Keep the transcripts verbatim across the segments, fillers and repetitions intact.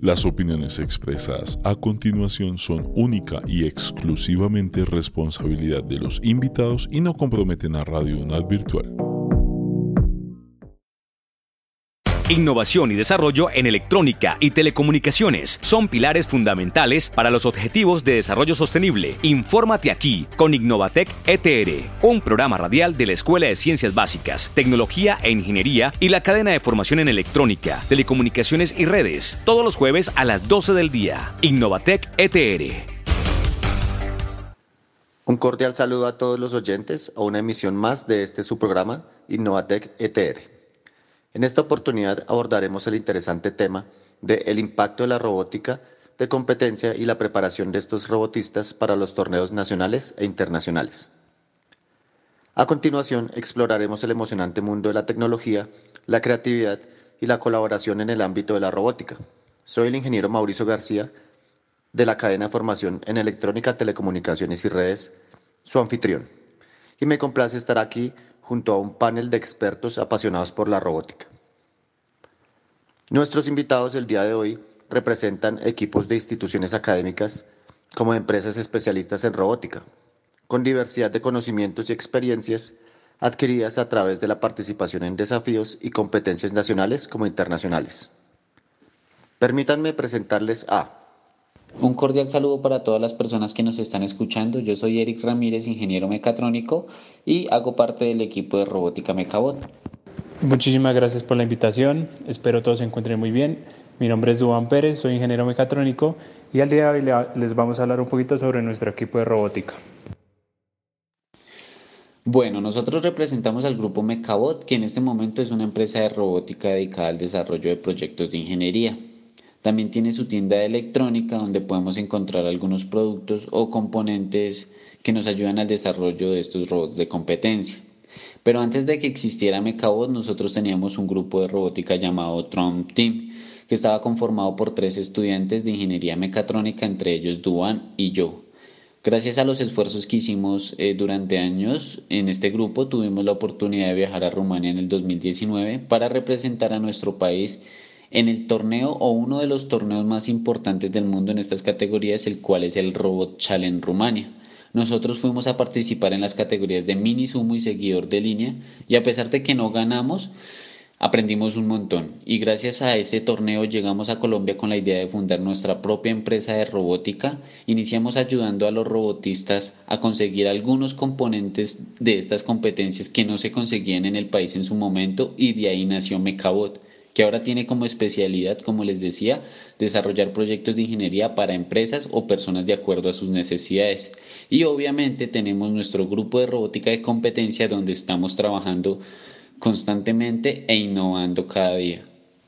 Las opiniones expresadas a continuación son única y exclusivamente responsabilidad de los invitados y no comprometen a Radio UNAD Virtual. Innovación y desarrollo en electrónica y telecomunicaciones son pilares fundamentales para los objetivos de desarrollo sostenible. Infórmate aquí con Innovatec E T R, un programa radial de la Escuela de Ciencias Básicas, Tecnología e Ingeniería y la cadena de formación en electrónica, telecomunicaciones y redes, todos los jueves a las doce del día. Innovatec E T R. Un cordial saludo a todos los oyentes a una emisión más de este su programa Innovatec E T R. En esta oportunidad abordaremos el interesante tema de el impacto de la robótica de competencia y la preparación de estos robotistas para los torneos nacionales e internacionales. A continuación, exploraremos el emocionante mundo de la tecnología, la creatividad y la colaboración en el ámbito de la robótica. Soy el ingeniero Mauricio García, de la cadena de formación en electrónica, telecomunicaciones y redes, su anfitrión, y me complace estar aquí junto a un panel de expertos apasionados por la robótica. Nuestros invitados el día de hoy representan equipos de instituciones académicas como empresas especialistas en robótica, con diversidad de conocimientos y experiencias adquiridas a través de la participación en desafíos y competencias nacionales como internacionales. Permítanme presentarles a... Un cordial saludo para todas las personas que nos están escuchando. Yo soy Eric Ramírez, ingeniero mecatrónico, y hago parte del equipo de robótica Mecabot. Muchísimas gracias por la invitación. Espero todos se encuentren muy bien. Mi nombre es Duván Pérez, soy ingeniero mecatrónico y al día de hoy les vamos a hablar un poquito sobre nuestro equipo de robótica. Bueno, nosotros representamos al grupo Mecabot, que en este momento es una empresa de robótica dedicada al desarrollo de proyectos de ingeniería. También tiene su tienda de electrónica donde podemos encontrar algunos productos o componentes que nos ayudan al desarrollo de estos robots de competencia. Pero antes de que existiera Mecabot, nosotros teníamos un grupo de robótica llamado Trump Team, que estaba conformado por tres estudiantes de ingeniería mecatrónica, entre ellos Duván y yo. Gracias a los esfuerzos que hicimos eh, durante años en este grupo, tuvimos la oportunidad de viajar a Rumania en el dos mil diecinueve para representar a nuestro país en el torneo o uno de los torneos más importantes del mundo en estas categorías, el cual es el Robot Challenge Rumania. Nosotros fuimos a participar en las categorías de mini, sumo y seguidor de línea y a pesar de que no ganamos, aprendimos un montón y gracias a ese torneo llegamos a Colombia con la idea de fundar nuestra propia empresa de robótica. Iniciamos ayudando a los robotistas a conseguir algunos componentes de estas competencias que no se conseguían en el país en su momento y de ahí nació Mecabot, que ahora tiene como especialidad, como les decía, desarrollar proyectos de ingeniería para empresas o personas de acuerdo a sus necesidades. Y obviamente tenemos nuestro grupo de robótica de competencia donde estamos trabajando constantemente e innovando cada día.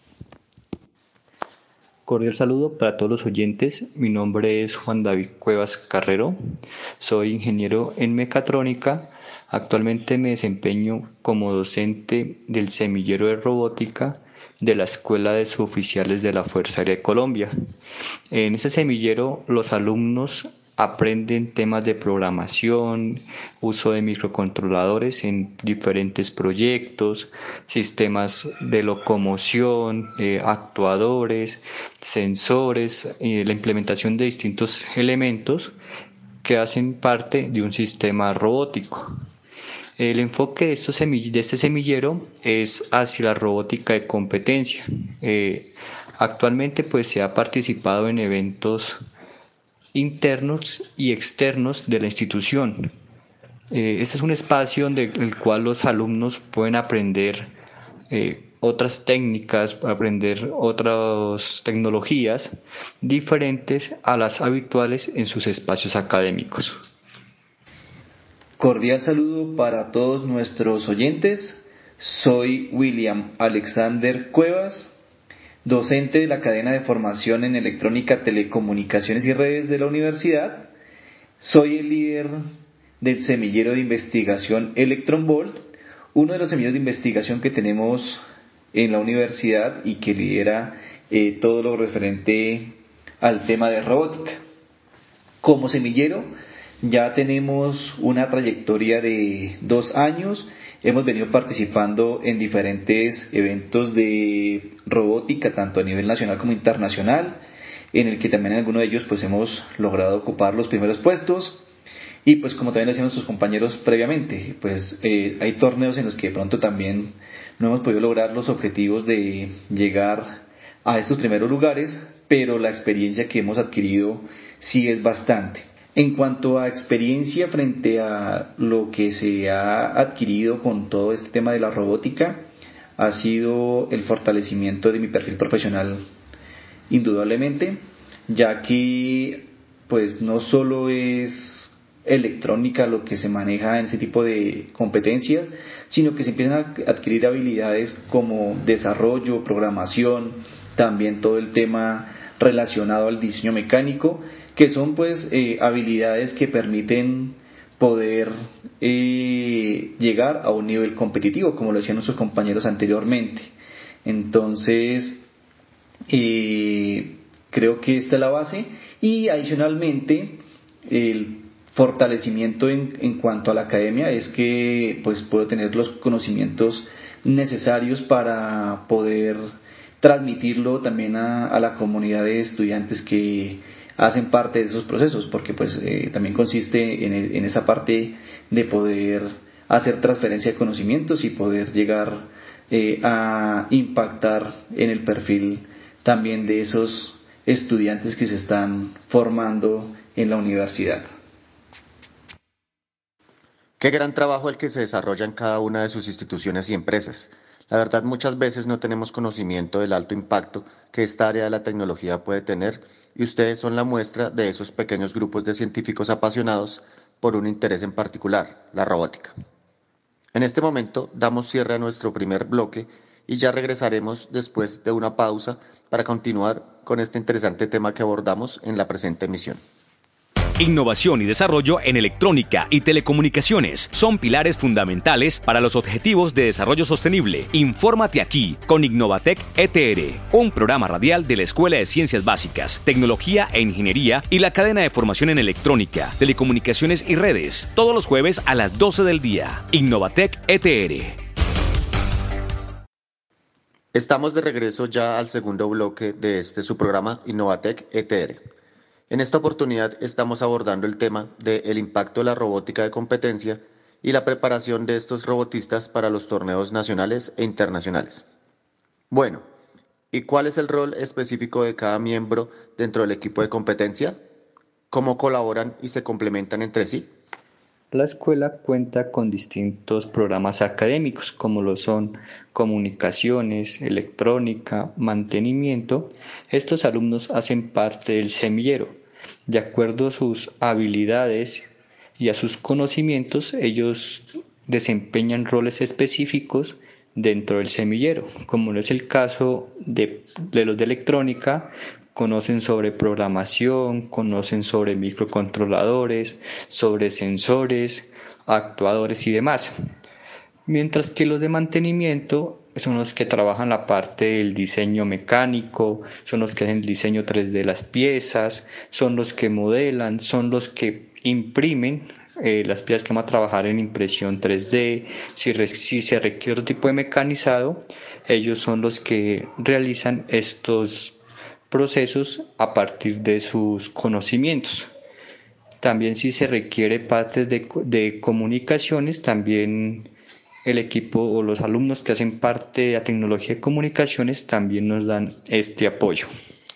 Cordial saludo para todos los oyentes. Mi nombre es Juan David Cuevas Carrero. Soy ingeniero en mecatrónica. Actualmente me desempeño como docente del semillero de robótica de la Escuela de Suboficiales de la Fuerza Aérea de Colombia. En ese semillero los alumnos aprenden temas de programación, uso de microcontroladores en diferentes proyectos, sistemas de locomoción, eh, actuadores, sensores, eh, la implementación de distintos elementos que hacen parte de un sistema robótico. El enfoque de, estos semill- de este semillero es hacia la robótica de competencia. Eh, actualmente pues, se ha participado en eventos internos y externos de la institución. Eh, este es un espacio donde el cual los alumnos pueden aprender eh, otras técnicas, aprender otras tecnologías diferentes a las habituales en sus espacios académicos. Cordial saludo para todos nuestros oyentes. Soy William Alexander Cuevas, docente de la cadena de formación en electrónica, telecomunicaciones y redes de la universidad. Soy el líder del semillero de investigación ElectronVolt, uno de los semilleros de investigación que tenemos en la universidad y que lidera eh, todo lo referente al tema de robótica. Como semillero ya tenemos una trayectoria de dos años hemos venido participando en diferentes eventos de robótica, tanto a nivel nacional como internacional, en el que también en algunos de ellos pues hemos logrado ocupar los primeros puestos. Y pues como también decían nuestros compañeros previamente, pues eh, hay torneos en los que de pronto también no hemos podido lograr los objetivos de llegar a estos primeros lugares, pero la experiencia que hemos adquirido sí es bastante. En cuanto a experiencia frente a lo que se ha adquirido con todo este tema de la robótica, ha sido el fortalecimiento de mi perfil profesional indudablemente, ya que pues no solo es electrónica lo que se maneja en ese tipo de competencias, sino que se empiezan a adquirir habilidades como desarrollo, programación, también todo el tema relacionado al diseño mecánico, que son pues eh, habilidades que permiten poder eh, llegar a un nivel competitivo, como lo decían nuestros compañeros anteriormente. Entonces, eh, creo que esta es la base, y adicionalmente el fortalecimiento en, en cuanto a la academia es que pues puedo tener los conocimientos necesarios para poder transmitirlo también a, a la comunidad de estudiantes que hacen parte de esos procesos, porque pues eh, también consiste en, en esa parte de poder hacer transferencia de conocimientos y poder llegar eh, a impactar en el perfil también de esos estudiantes que se están formando en la universidad. Qué gran trabajo el que se desarrolla en cada una de sus instituciones y empresas. La verdad, muchas veces no tenemos conocimiento del alto impacto que esta área de la tecnología puede tener, y ustedes son la muestra de esos pequeños grupos de científicos apasionados por un interés en particular, la robótica. En este momento damos cierre a nuestro primer bloque y ya regresaremos después de una pausa para continuar con este interesante tema que abordamos en la presente emisión. Innovación y desarrollo en electrónica y telecomunicaciones son pilares fundamentales para los objetivos de desarrollo sostenible. Infórmate aquí con Innovatec E T R, un programa radial de la Escuela de Ciencias Básicas, Tecnología e Ingeniería y la cadena de formación en electrónica, telecomunicaciones y redes, todos los jueves a las doce del día. Innovatec E T R. Estamos de regreso ya al segundo bloque de este su programa Innovatec E T R. En esta oportunidad estamos abordando el tema del impacto de la robótica de competencia y la preparación de estos robotistas para los torneos nacionales e internacionales. Bueno, ¿y cuál es el rol específico de cada miembro dentro del equipo de competencia? ¿Cómo colaboran y se complementan entre sí? La escuela cuenta con distintos programas académicos, como lo son comunicaciones, electrónica, mantenimiento. Estos alumnos hacen parte del semillero. De acuerdo a sus habilidades y a sus conocimientos, ellos desempeñan roles específicos dentro del semillero, como es el caso de, de los de electrónica. Conocen sobre programación, conocen sobre microcontroladores, sobre sensores, actuadores y demás. Mientras que los de mantenimiento son los que trabajan la parte del diseño mecánico, son los que hacen el diseño tres D de las piezas, son los que modelan, son los que imprimen eh, las piezas que van a trabajar en impresión tres D. Si, re, si se requiere otro tipo de mecanizado, ellos son los que realizan estos procesos a partir de sus conocimientos. También si se requiere partes de, de comunicaciones, también el equipo o los alumnos que hacen parte de la tecnología de comunicaciones también nos dan este apoyo.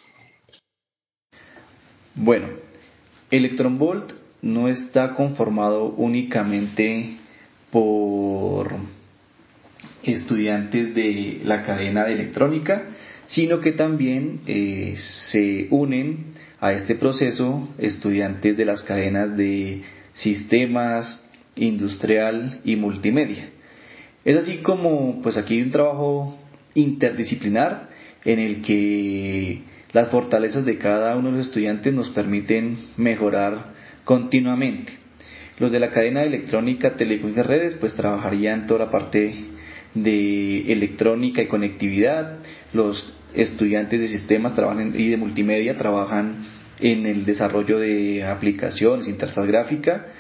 Bueno, Electronvolt no está conformado únicamente por estudiantes de la cadena de electrónica, sino que también eh, se unen a este proceso estudiantes de las cadenas de sistemas, industrial y multimedia. Es así como pues aquí hay un trabajo interdisciplinar en el que las fortalezas de cada uno de los estudiantes nos permiten mejorar continuamente. Los de la cadena de electrónica, telecomunicaciones y redes pues trabajarían toda la parte de electrónica y conectividad. Los estudiantes de sistemas trabajan y de multimedia trabajan en el desarrollo de aplicaciones, interfaz gráfica,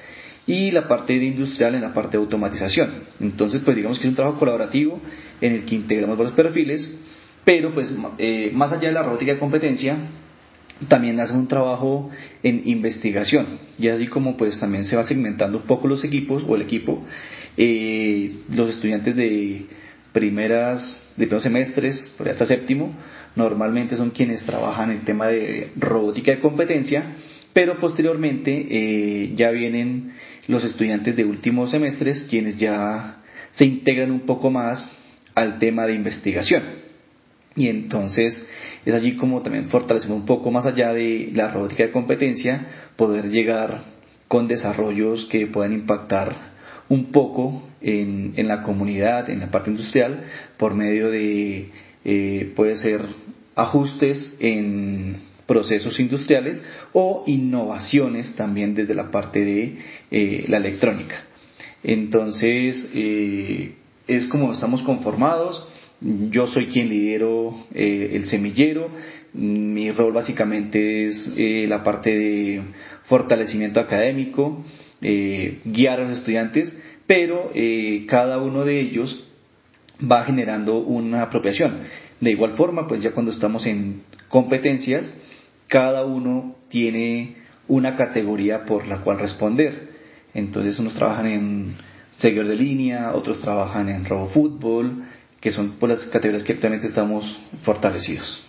y la parte de industrial en la parte de automatización. Entonces, pues digamos que es un trabajo colaborativo en el que integramos varios perfiles, pero pues eh, más allá de la robótica de competencia, también hacen un trabajo en investigación, y así como pues también se va segmentando un poco los equipos o el equipo, eh, los estudiantes de primeras de primeros semestres hasta séptimo normalmente son quienes trabajan el tema de robótica de competencia, pero posteriormente eh, ya vienen los estudiantes de últimos semestres quienes ya se integran un poco más al tema de investigación. Y entonces es allí como también fortalecemos un poco más allá de la robótica de competencia, poder llegar con desarrollos que puedan impactar un poco en, en la comunidad, en la parte industrial, por medio de, eh, puede ser ajustes en procesos industriales o innovaciones también desde la parte de eh, la electrónica. Entonces, eh, es como estamos conformados. Yo soy quien lidero eh, el semillero. Mi rol básicamente es eh, la parte de fortalecimiento académico, eh, guiar a los estudiantes, pero eh, cada uno de ellos va generando una apropiación. De igual forma, pues ya cuando estamos en competencias, cada uno tiene una categoría por la cual responder. Entonces unos trabajan en seguidor de línea, otros trabajan en robofútbol, que son pues las categorías que actualmente estamos fortalecidos.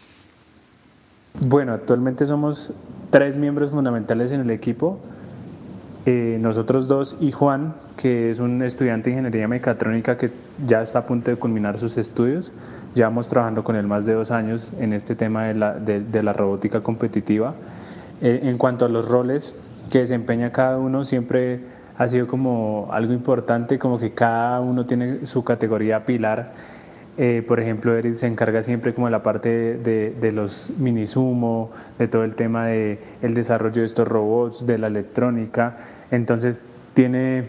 Bueno, actualmente somos tres miembros fundamentales en el equipo, eh, nosotros dos y Juan, que es un estudiante de ingeniería mecatrónica que ya está a punto de culminar sus estudios. Llevamos trabajando con él más de dos años en este tema de la, de, de la robótica competitiva. Eh, en cuanto a los roles que desempeña cada uno, siempre ha sido como algo importante, como que cada uno tiene su categoría pilar. Eh, por ejemplo, Eric se encarga siempre como de la parte de, de, de los minisumo, de todo el tema de el desarrollo de estos robots, de la electrónica. Entonces tiene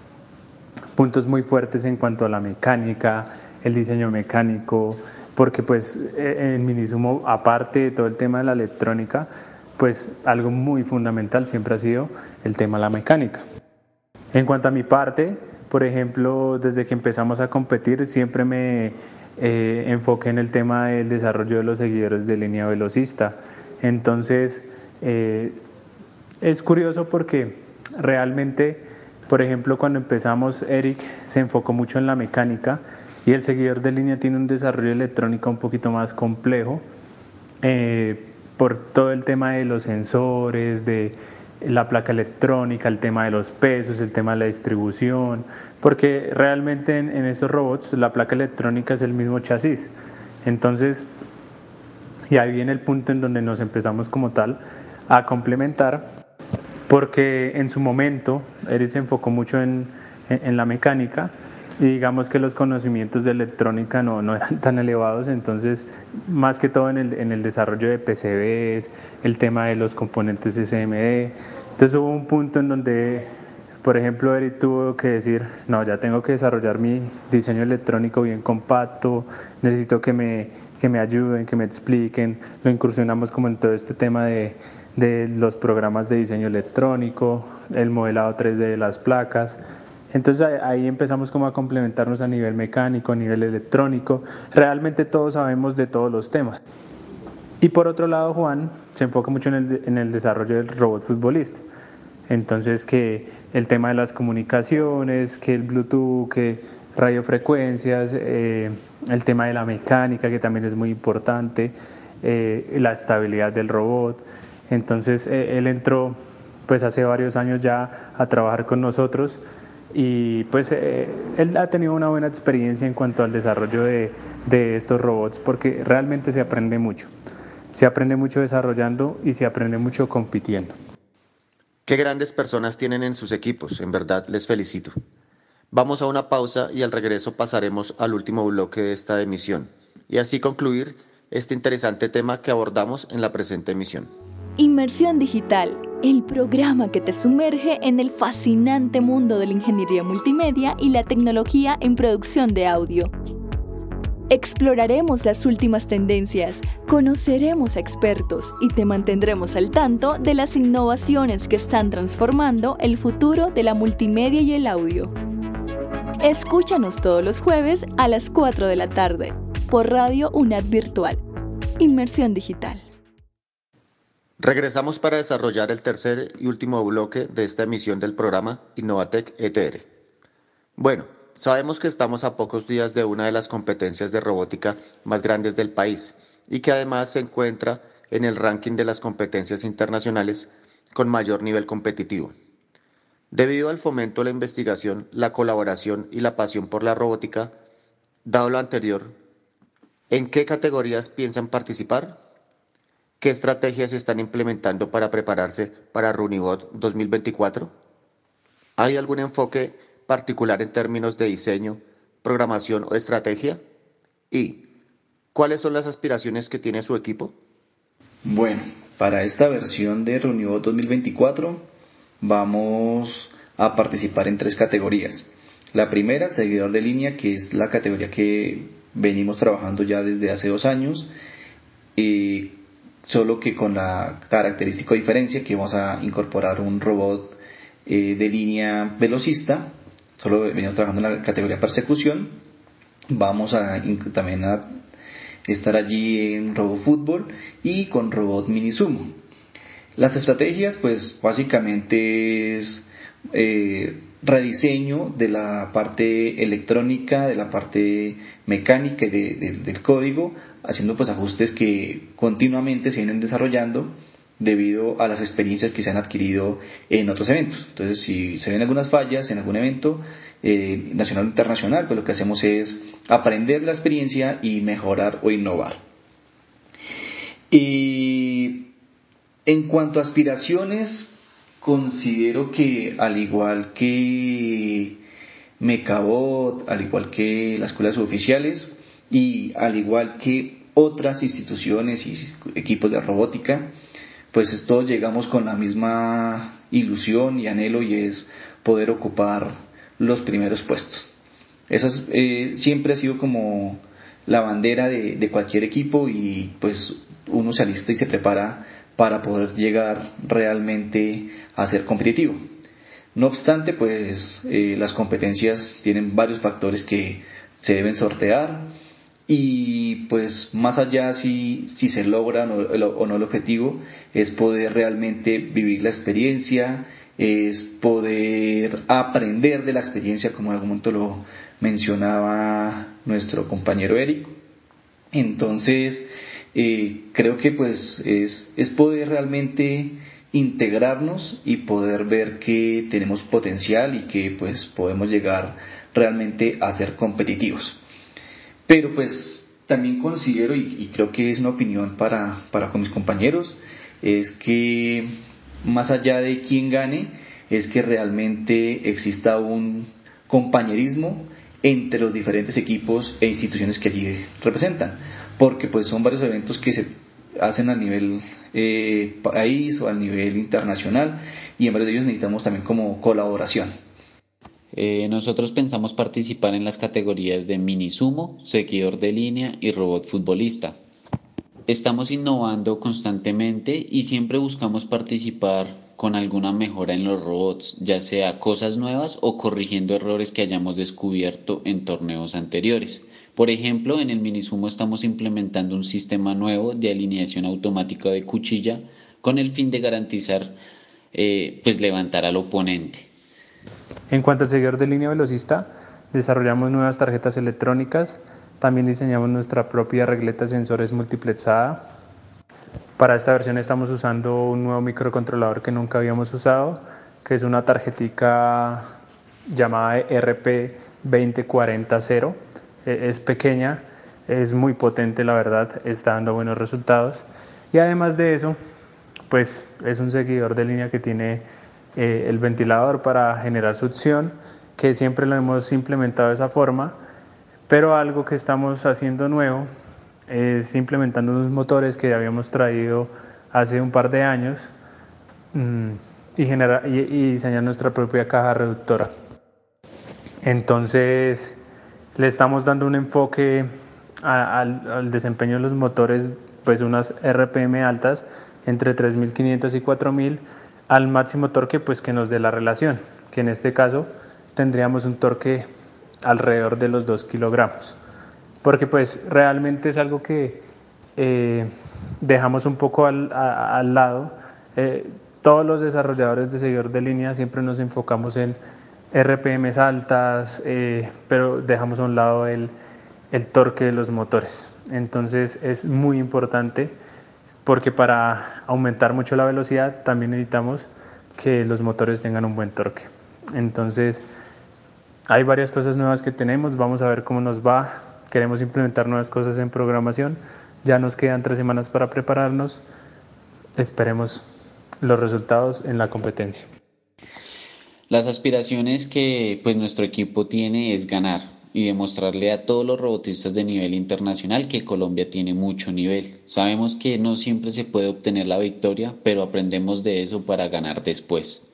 puntos muy fuertes en cuanto a la mecánica, el diseño mecánico, porque pues en minisumo, aparte de todo el tema de la electrónica, pues algo muy fundamental siempre ha sido el tema de la mecánica. En cuanto a mi parte, por ejemplo, desde que empezamos a competir siempre me eh, enfoqué en el tema del desarrollo de los seguidores de línea velocista. Entonces eh, es curioso porque realmente, por ejemplo, cuando empezamos, Eric se enfocó mucho en la mecánica y el seguidor de línea tiene un desarrollo electrónico un poquito más complejo eh, por todo el tema de los sensores, de la placa electrónica, el tema de los pesos, el tema de la distribución, porque realmente en, en esos robots la placa electrónica es el mismo chasis. Entonces, y ahí viene el punto en donde nos empezamos como tal a complementar, porque en su momento Eric se enfocó mucho en, en, en la mecánica y digamos que los conocimientos de electrónica no, no eran tan elevados, entonces más que todo en el, en el desarrollo de P C Bs, el tema de los componentes S M D. Entonces hubo un punto en donde, por ejemplo, Eric tuvo que decir, no, ya tengo que desarrollar mi diseño electrónico bien compacto, necesito que me, que me ayuden, que me expliquen. Lo incursionamos como en todo este tema de, de los programas de diseño electrónico, el modelado tres D de las placas. Entonces ahí empezamos como a complementarnos a nivel mecánico, a nivel electrónico. Realmente todos sabemos de todos los temas. Y por otro lado, Juan se enfoca mucho en el, en el desarrollo del robot futbolista. Entonces que el tema de las comunicaciones, que el Bluetooth, que radiofrecuencias, eh, el tema de la mecánica, que también es muy importante, eh, la estabilidad del robot. Entonces eh, él entró pues hace varios años ya a trabajar con nosotros. Y pues eh, él ha tenido una buena experiencia en cuanto al desarrollo de, de estos robots, porque realmente se aprende mucho. Se aprende mucho desarrollando y se aprende mucho compitiendo. Qué grandes personas tienen en sus equipos, en verdad les felicito. Vamos a una pausa y al regreso pasaremos al último bloque de esta emisión y así concluir este interesante tema que abordamos en la presente emisión. Inmersión Digital, el programa que te sumerge en el fascinante mundo de la ingeniería multimedia y la tecnología en producción de audio. Exploraremos las últimas tendencias, conoceremos a expertos y te mantendremos al tanto de las innovaciones que están transformando el futuro de la multimedia y el audio. Escúchanos todos los jueves a las cuatro de la tarde por Radio UNAD Virtual. Inmersión digital. Regresamos para desarrollar el tercer y último bloque de esta emisión del programa Innovatec E T R. Bueno, sabemos que estamos a pocos días de una de las competencias de robótica más grandes del país y que además se encuentra en el ranking de las competencias internacionales con mayor nivel competitivo. Debido al fomento de la investigación, la colaboración y la pasión por la robótica, dado lo anterior, ¿en qué categorías piensan participar? ¿Qué estrategias están implementando para prepararse para Runibot dos mil veinticuatro? ¿Hay algún enfoque particular en términos de diseño, programación o estrategia? ¿Y cuáles son las aspiraciones que tiene su equipo? Bueno, para esta versión de Runibot dos mil veinticuatro vamos a participar en tres categorías. La primera, seguidor de línea, que es la categoría que venimos trabajando ya desde hace dos años, y solo que con la característica diferencia que vamos a incorporar un robot eh, de línea velocista. Solo venimos trabajando en la categoría persecución. Vamos a también a estar allí en robot fútbol y con robot mini sumo. Las estrategias, pues básicamente es eh, rediseño de la parte electrónica, de la parte mecánica y de, de, del código, haciendo pues ajustes que continuamente se vienen desarrollando debido a las experiencias que se han adquirido en otros eventos. Entonces, si se ven algunas fallas en algún evento eh, nacional o internacional, pues lo que hacemos es aprender la experiencia y mejorar o innovar. Y en cuanto a aspiraciones, considero que al igual que Mecabot, al igual que la Escuela de Suboficiales y al igual que otras instituciones y equipos de robótica, pues todos llegamos con la misma ilusión y anhelo, y es poder ocupar los primeros puestos. Esa es, eh, siempre ha sido como la bandera de, de cualquier equipo, y pues uno se alista y se prepara para poder llegar realmente a ser competitivo. No obstante, pues eh, las competencias tienen varios factores que se deben sortear, y pues más allá si, si se logra o no, o no el objetivo, es poder realmente vivir la experiencia, es poder aprender de la experiencia, como en algún momento lo mencionaba nuestro compañero Eric. Entonces eh, creo que pues es, es poder realmente integrarnos y poder ver que tenemos potencial y que pues podemos llegar realmente a ser competitivos. Pero pues también considero, y, y creo que es una opinión para, para con mis compañeros, es que más allá de quién gane, es que realmente exista un compañerismo entre los diferentes equipos e instituciones que allí representan, porque pues son varios eventos que se hacen a nivel eh, país o a nivel internacional, y en varios de ellos necesitamos también como colaboración. Eh, nosotros pensamos participar en las categorías de mini sumo, seguidor de línea y robot futbolista. Estamos innovando constantemente y siempre buscamos participar con alguna mejora en los robots, ya sea cosas nuevas o corrigiendo errores que hayamos descubierto en torneos anteriores. Por ejemplo, en el mini sumo estamos implementando un sistema nuevo de alineación automática de cuchilla con el fin de garantizar eh, pues levantar al oponente. En cuanto al seguidor de línea velocista, desarrollamos nuevas tarjetas electrónicas, también diseñamos nuestra propia regleta de sensores multiplexada. Para esta versión estamos usando un nuevo microcontrolador que nunca habíamos usado, que es una tarjetica llamada R P veinte cuarenta cero. Es pequeña, es muy potente, la verdad, está dando buenos resultados. Y además de eso, pues es un seguidor de línea que tiene eh, el ventilador para generar succión, que siempre lo hemos implementado de esa forma, pero algo que estamos haciendo nuevo es implementando unos motores que habíamos traído hace un par de años mmm, y, genera, y, y diseñar nuestra propia caja reductora. Entonces le estamos dando un enfoque a, al, al desempeño de los motores, pues unas R P M altas, entre tres mil quinientos y cuatro mil, al máximo torque pues que nos dé la relación, que en este caso tendríamos un torque alrededor de los dos kilogramos, porque pues realmente es algo que eh, dejamos un poco al, a, al lado. Eh, todos los desarrolladores de seguidor de línea siempre nos enfocamos en R P Ms altas, eh, pero dejamos a un lado el, el torque de los motores. Entonces es muy importante, porque para aumentar mucho la velocidad también necesitamos que los motores tengan un buen torque. Entonces hay varias cosas nuevas que tenemos, vamos a ver cómo nos va. Queremos implementar nuevas cosas en programación, ya nos quedan tres semanas para prepararnos, esperemos los resultados en la competencia. Las aspiraciones que pues nuestro equipo tiene es ganar y demostrarle a todos los robotistas de nivel internacional que Colombia tiene mucho nivel. Sabemos que no siempre se puede obtener la victoria, pero aprendemos de eso para ganar después.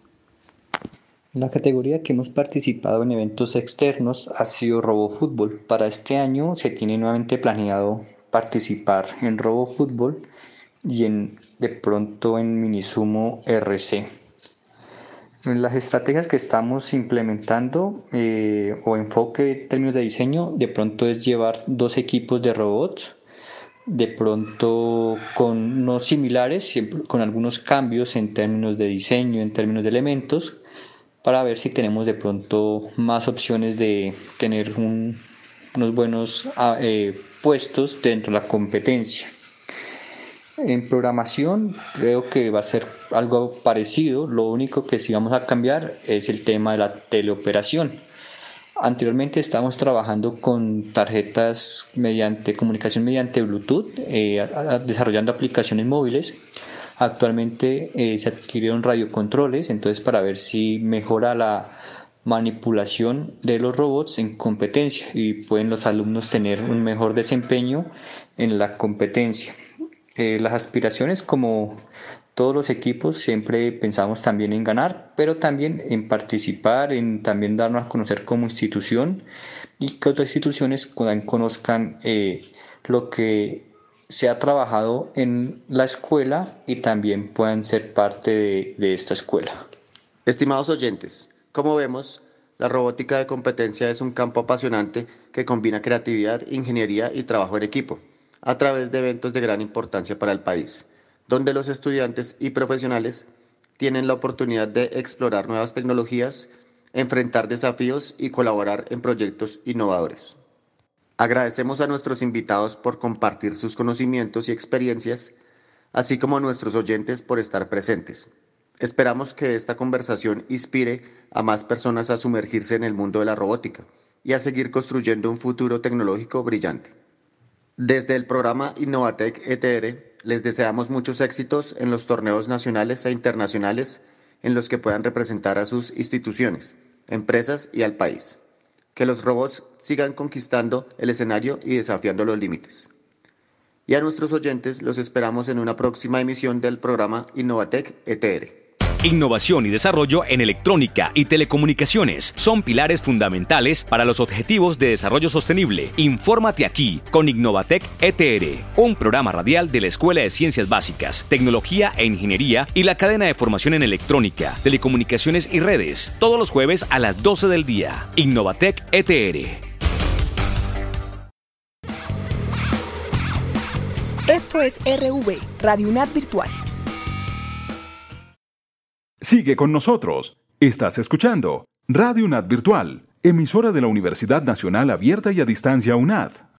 La categoría que hemos participado en eventos externos ha sido RoboFútbol. Para este año se tiene nuevamente planeado participar en RoboFútbol y en, de pronto en Minisumo R C. Las estrategias que estamos implementando eh, o enfoque en términos de diseño, de pronto es llevar dos equipos de robots, de pronto con no similares, siempre con algunos cambios en términos de diseño, en términos de elementos, para ver si tenemos de pronto más opciones de tener un, unos buenos eh, puestos dentro de la competencia. En programación creo que va a ser algo parecido, lo único que sí vamos a cambiar es el tema de la teleoperación. Anteriormente estábamos trabajando con tarjetas mediante comunicación mediante Bluetooth, eh, a, a, desarrollando aplicaciones móviles. Actualmente eh, se adquirieron radiocontroles, entonces para ver si mejora la manipulación de los robots en competencia y pueden los alumnos tener un mejor desempeño en la competencia. Eh, las aspiraciones, como todos los equipos, siempre pensamos también en ganar, pero también en participar, en también darnos a conocer como institución y que otras instituciones conozcan eh, lo que se ha trabajado en la escuela y también puedan ser parte de, de esta escuela. Estimados oyentes, como vemos, la robótica de competencia es un campo apasionante que combina creatividad, ingeniería y trabajo en equipo, a través de eventos de gran importancia para el país, donde los estudiantes y profesionales tienen la oportunidad de explorar nuevas tecnologías, enfrentar desafíos y colaborar en proyectos innovadores. Agradecemos a nuestros invitados por compartir sus conocimientos y experiencias, así como a nuestros oyentes por estar presentes. Esperamos que esta conversación inspire a más personas a sumergirse en el mundo de la robótica y a seguir construyendo un futuro tecnológico brillante. Desde el programa Innovatec E T R, les deseamos muchos éxitos en los torneos nacionales e internacionales en los que puedan representar a sus instituciones, empresas y al país. Que los robots sigan conquistando el escenario y desafiando los límites. Y a nuestros oyentes los esperamos en una próxima emisión del programa Innovatec E T R. Innovación y desarrollo en electrónica y telecomunicaciones son pilares fundamentales para los objetivos de desarrollo sostenible. Infórmate aquí con Innovatec E T R, un programa radial de la Escuela de Ciencias Básicas, Tecnología e Ingeniería y la cadena de formación en electrónica, telecomunicaciones y redes, todos los jueves a las doce del día. Innovatec E T R. Esto es R V, Radio UNAD Virtual. Sigue con nosotros. Estás escuchando Radio UNAD Virtual, emisora de la Universidad Nacional Abierta y a Distancia UNAD.